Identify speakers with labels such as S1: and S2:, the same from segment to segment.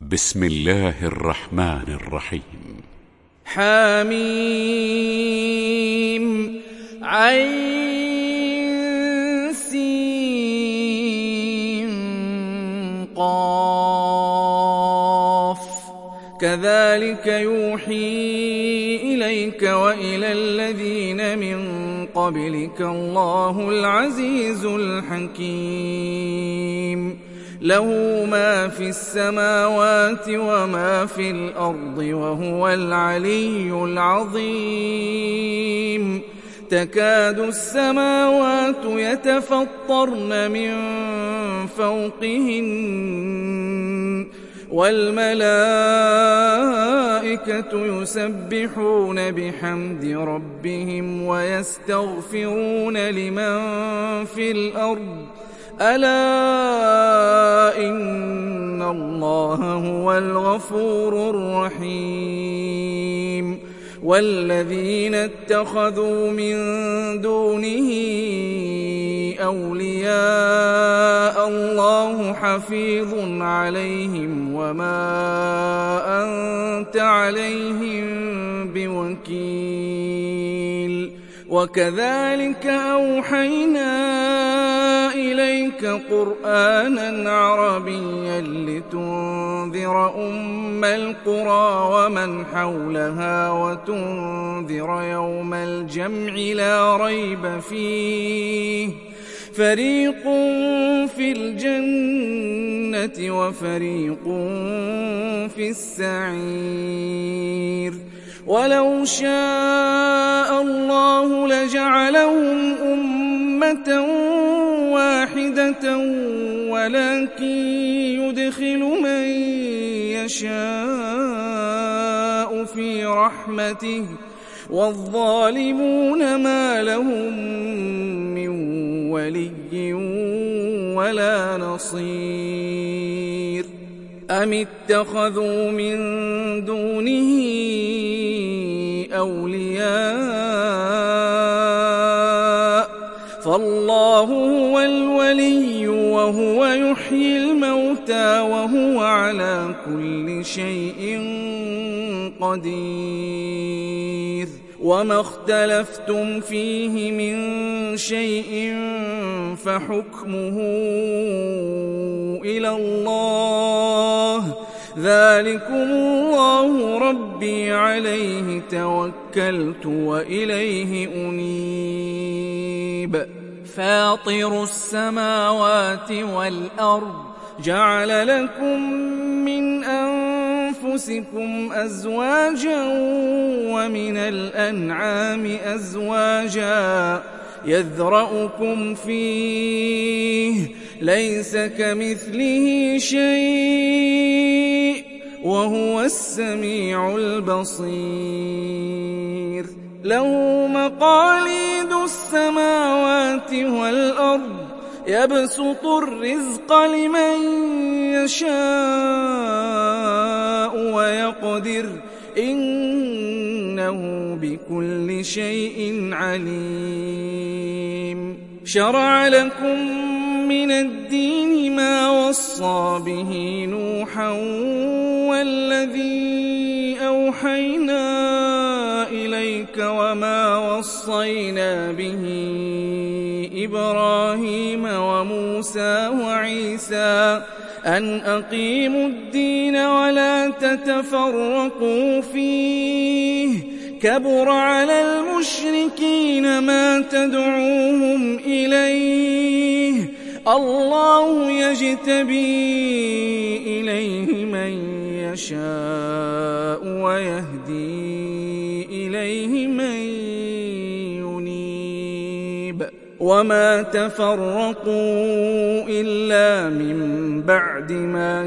S1: بسم الله الرحمن الرحيم.
S2: حميم عين سين قاف كذلك يوحي إليك وإلى الذين من قبلك الله العزيز الحكيم له ما في السماوات وما في الأرض وهو العلي العظيم تكاد السماوات يتفطرن من فوقهن والملائكة يسبحون بحمد ربهم ويستغفرون لمن في الأرض ألا إن الله هو الغفور الرحيم والذين اتخذوا من دونه أولياء الله حفيظ عليهم وما أنت عليهم بوكيل وكذلك أوحينا إليك قرآنا عربيا لتنذر أم القرى ومن حولها وتنذر يوم الجمع لا ريب فيه فريق في الجنة وفريق في السعير ولو شاء الله لجعلهم أمة واحدة ولكن يدخل من يشاء في رحمته والظالمون ما لهم من ولي ولا نصير أم اتخذوا من دونه أولياء فالله هو الولي وهو يحيي الموتى وهو على كل شيء قدير وما اختلفتم فيه من شيء فحكمه إلى الله ذلكم الله ربي عليه توكلت وإليه أنيب فاطر السماوات والأرض جعل لكم من أنفسكم أزواجا ومن الأنعام أزواجا يذرأكم فيه ليس كمثله شيء وهو السميع البصير له مقاليد السماوات والأرض يبسط الرزق لمن يشاء ويقدر إنه بكل شيء عليم شرع لكم من الدين ما وصى به نوحا والذي أوحينا إليك وما وصينا به إبراهيم وموسى وعيسى أن أقيموا الدين ولا تتفرقوا فيه كبر على المشركين ما تدعوهم إليه الله يجتبي إليه من يشاء ويهدي إليه من ينيب وما تفرقوا إلا من بعد ما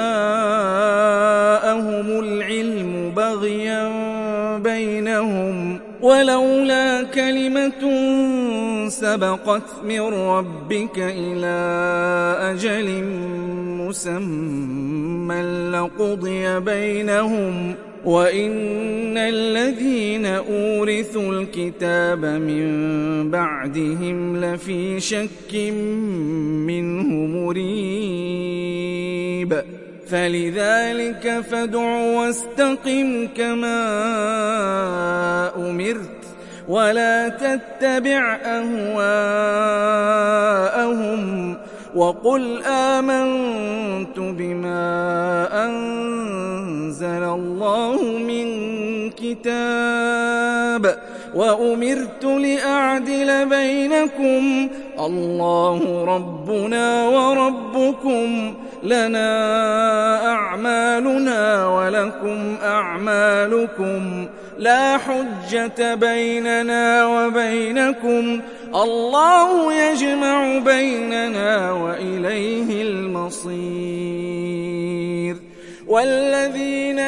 S2: جاءهم العلم بغيا بينهم ولولا كلمة سبقت من ربك إلى أجل مسمى لقضي بينهم وإن الذين أورثوا الكتاب من بعدهم لفي شك منه مريب فلذلك فادع واستقم كما أمرت ولا تتبع أهواءهم وقل آمنت بما أنزل الله من كتاب وأمرت لأعدل بينكم الله ربنا وربكم لنا أعمالنا ولكم أعمالكم لا حجة بيننا وبينكم الله يجمع بيننا وإليه المصير والذين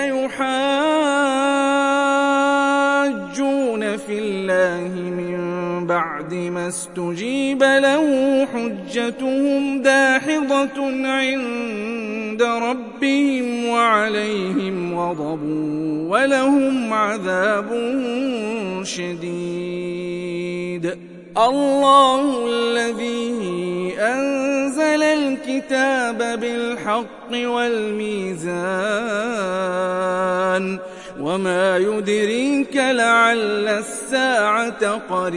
S2: يحاجون في الله من بعد ما استجيب له حجتهم داحضة عند ربهم وعليهم غضب ولهم عذاب شديد الله الذي أنزل الكتاب بالحق والميزان وما يدريك لعل الساعة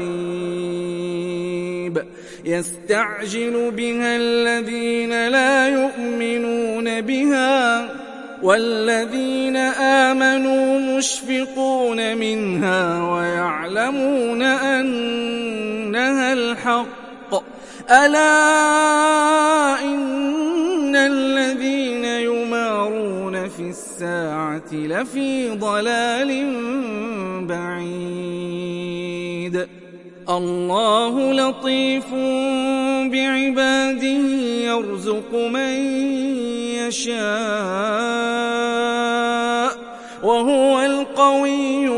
S2: قريب يستعجل بها الذين لا يؤمنون بها والذين آمنوا مشفقون منها ويعلمون أنها الحق ألا إن الذين يمارون في الساعة لفي ضلال بعيد الله لطيف بعباده يرزق من يشاء وهو القوي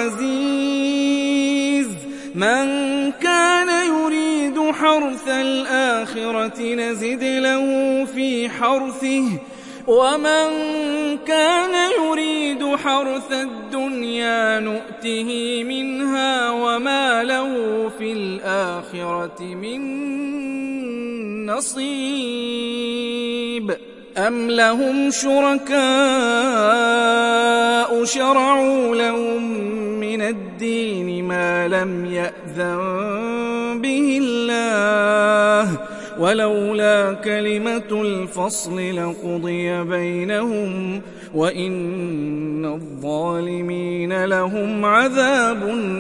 S2: العزيز من كان يريد حرث الآخرة نزد له في حرثه ومن كان يريد حرث الدنيا نؤته منها وما له في الآخرة من نصيب أم لهم شركاء شرعوا لهم من الدين ما لم يأذن به الله ولولا كلمة الفصل لقضي بينهم وإن الظالمين لهم عذاب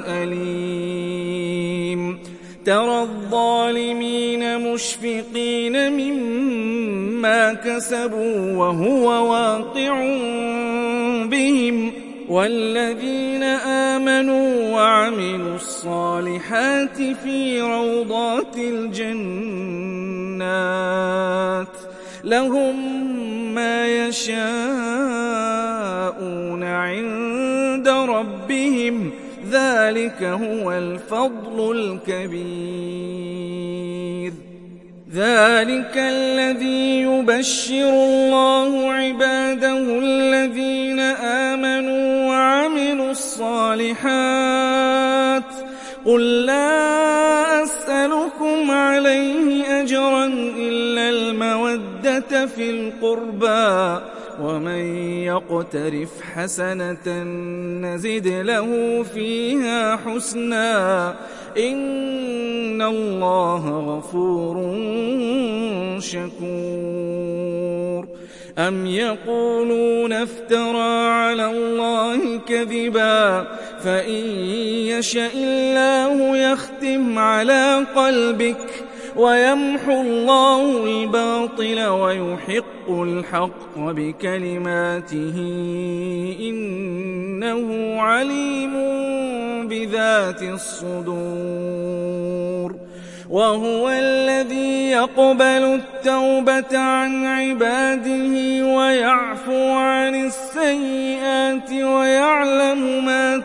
S2: أليم ترى الظالمين مشفقين مما كسبوا وهو واقع بهم والذين آمنوا وعملوا الصالحات في روضات الجنات لهم ما يشاءون عند ربهم ذلك هو الفضل الكبير ذلك الذي يبشر الله عباده الذين آمنوا وعملوا الصالحات قل لا أسألكم عليه أجرا إلا المودة في القربى ومن يقترف حسنة نزد له فيها حسنا إن الله غفور شكور أم يقولون افترى على الله كذبا فإن يشأ الله يختم على قلبك ويمحو الله الباطل ويحق الحق بكلماته إنه عليم بذات الصدور وهو الذي يقبل التوبة عن عباده ويعفو عن السيئات ويعلم ما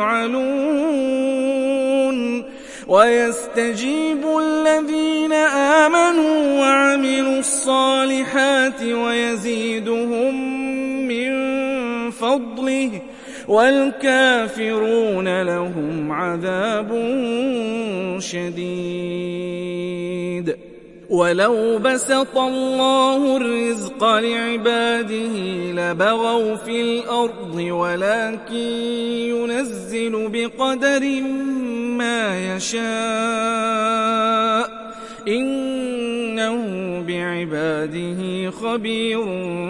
S2: تفعلون ويستجيب الذين آمنوا وعملوا الصالحات ويزيدهم من فضله والكافرون لهم عذاب شديد ولو بسط الله الرزق لعباده لبغوا في الأرض ولكن ينزل بقدر ما يشاء إنه بعباده خبير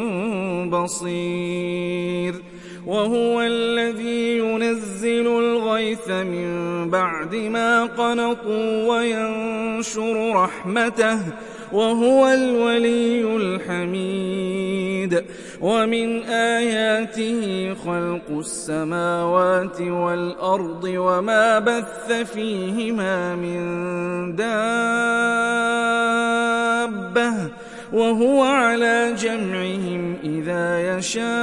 S2: بصير وهو الذي ينزل الغيث من بعد ما قنطوا وينشر رحمته وهو الولي الحميد ومن آياته خلق السماوات والأرض وما بث فيهما من دابة وهو على جمعهم إذا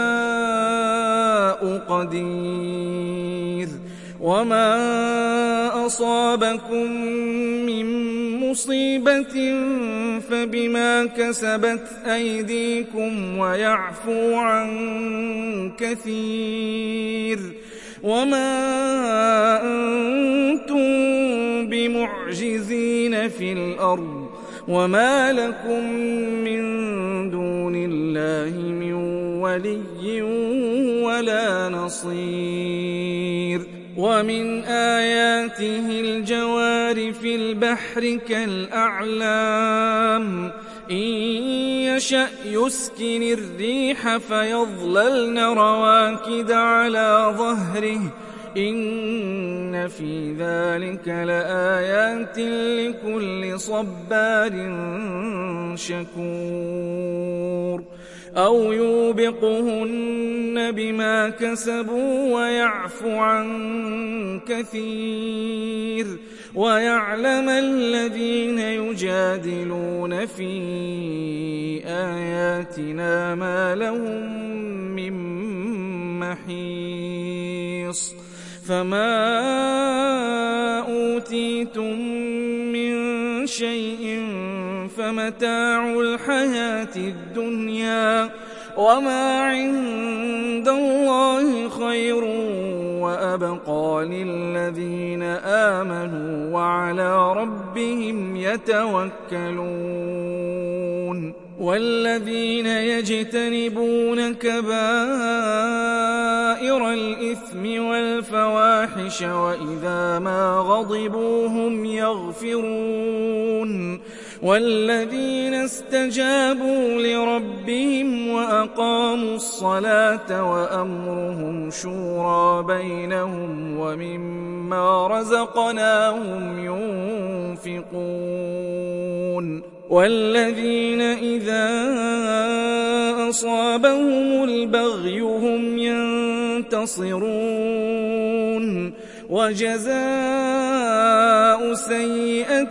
S2: يشاء قدير وما أصابكم من مصيبة فبما كسبت أيديكم ويعفو عن كثير وما أنتم بمعجزين في الأرض وما لكم من دون الله من ولي ولا نصير ومن آياته الجوار في البحر كالأعلام إن يشأ يسكن الريح فيظللن رواكد على ظهره إن في ذلك لآيات لكل صبار شكور أو يوبقهن بما كسبوا ويعفو عن كثير ويعلم الذين يجادلون في آياتنا ما لهم من محيص فما أوتيتم من شيء فمتاع الحياة الدنيا وما عند الله خير وأبقى للذين آمنوا وعلى ربهم يتوكلون والذين يجتنبون كبائر الإثم والفواحش وإذا ما غضبوا هم يغفرون والذين استجابوا لربهم وأقاموا الصلاة وأمرهم شورى بينهم ومما رزقناهم ينفقون والذين إذا أصابهم البغي هم ينتصرون وجزاء سيئة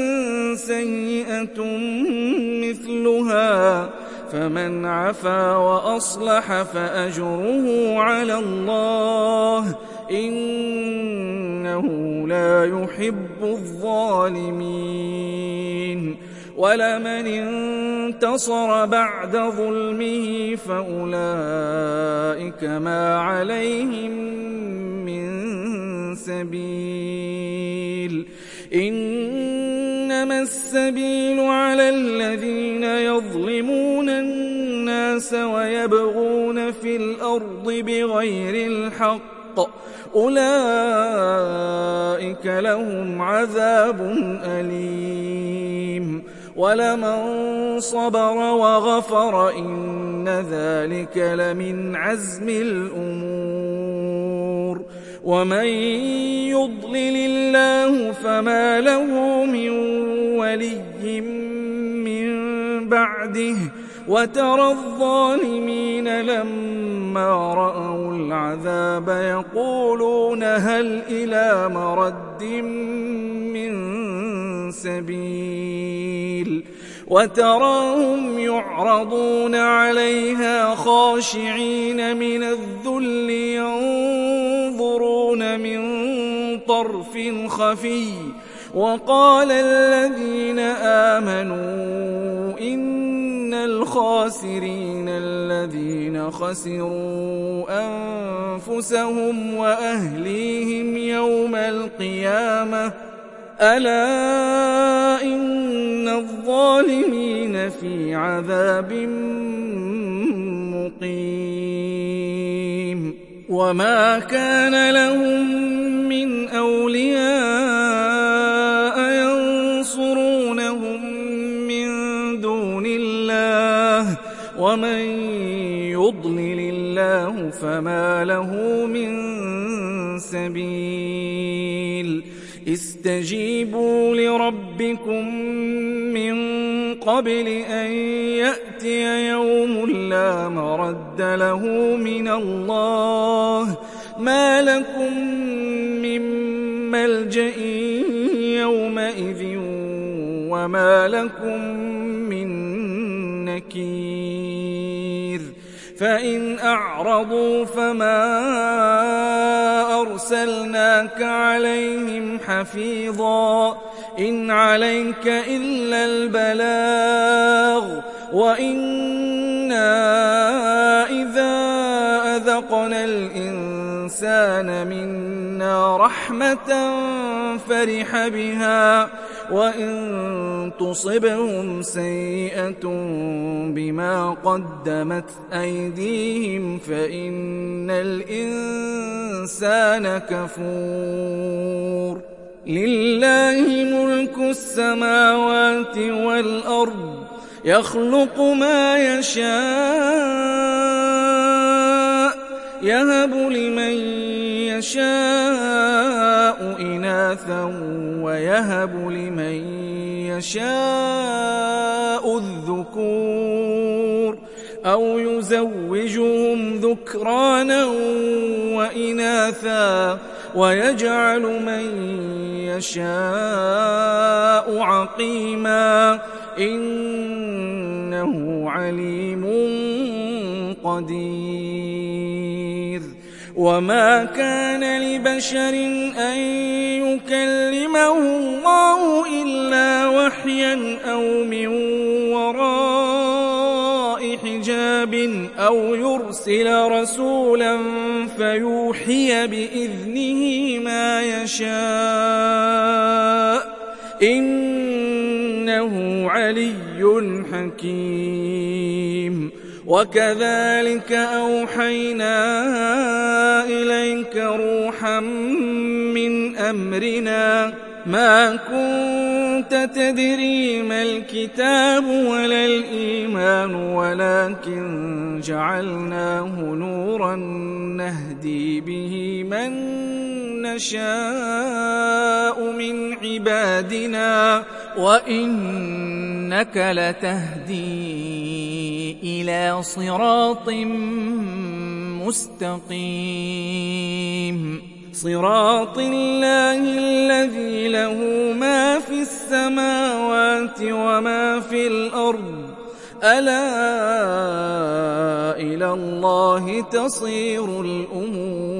S2: سيئة مثلها فمن عفا وأصلح فأجره على الله إنه لا يحب الظالمين ولمن انتصر بعد ظلمه فأولئك ما عليهم من سبيل إنما السبيل على الذين يظلمون الناس ويبغون في الأرض بغير الحق أولئك لهم عذاب أليم ولمن صبر وغفر إن ذلك لمن عزم الأمور ومن يضلل الله فما له من ولي من بعده وترى الظالمين لما رأوا العذاب يقولون هل إلى مرد من سبيل وتراهم يعرضون عليها خاشعين من الذل ينظرون من طرف خفي وقال الذين آمنوا إن الخاسرين الذين خسروا أنفسهم وأهليهم يوم القيامة ألا إن الظالمين في عذاب مقيم وما كان لهم من أولياء ينصرونهم من دون الله ومن يضلل الله فما له من سبيل استجيبوا لربكم من قبل أن يأتي يوم لا مرد له من الله ما لكم من ملجأ يومئذ وما لكم من نكير فإن أعرضوا فما أرسلناك عليهم حفيظا إن عليك إلا البلاغ وإنا إذا أذقنا الإنسان منا رحمة فرح بها وإن تصبهم سيئة بما قدمت أيديهم فإن الإنسان كفور لله ملك السماوات والأرض يخلق ما يشاء يهب لمن يشاء إناثا ويهب لمن يشاء الذكور أو يزوجهم ذكرانا وإناثا ويجعل من يشاء عقيما إنه عليم قدير وما كان لبشر أن يكلمه الله إلا وحيا أو من وراء حجاب أو يرسل رسولا فيوحي بإذنه ما يشاء إنه علي حكيم وكذلك أوحينا إليك روحا من أمرنا ما كنت تدري ما الكتاب ولا الإيمان ولكن جعلناه نورا نهدي به من نشاء من عبادنا وإنك لتهدي إلى صراط مستقيم صراط الله الذي له ما في السماوات وما في الأرض ألا إلى الله تصير الأمور